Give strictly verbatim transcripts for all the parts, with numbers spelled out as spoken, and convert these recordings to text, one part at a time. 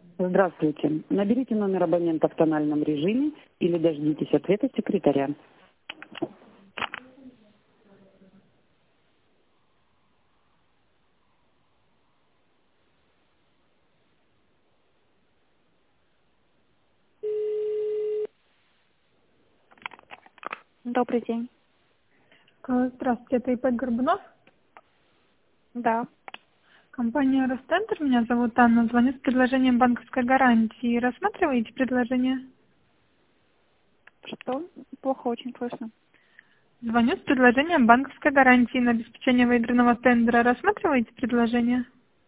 Здравствуйте. Наберите номер абонента в тональном режиме или дождитесь ответа секретаря. Добрый день. Э, Здравствуйте, это ИП Горбунов. Да. Компания Ростендер, меня зовут Анна, звоню с предложением банковской гарантии. Рассматриваете предложение? Что? Плохо очень слышно. Звоню с предложением банковской гарантии на обеспечение выигранного тендера. Рассматриваете предложение?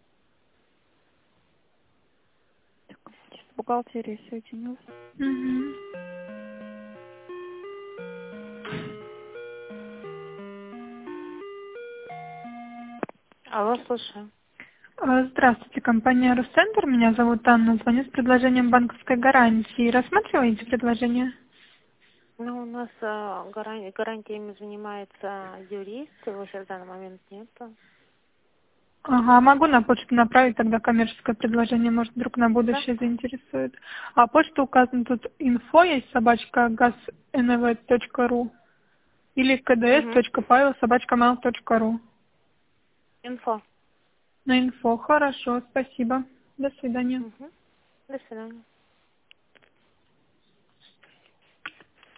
С бухгалтерией соединился. Мгм. Алло, слушаю. Э, Здравствуйте, компания Ростендер, меня зовут Анна, звоню с предложением банковской гарантии. Рассматриваете предложение? Ну, у нас э, гаран- гарантиями занимается юрист, его сейчас в данный момент нету. Ага, могу на почту направить тогда коммерческое предложение, может, вдруг на Да? будущее заинтересует. А почта указана тут инфо, есть собачка газнв точка ру или Угу. кдс.павел собачка mail точка ру. Инфо. На инфо, хорошо, спасибо. До свидания. Угу. До свидания.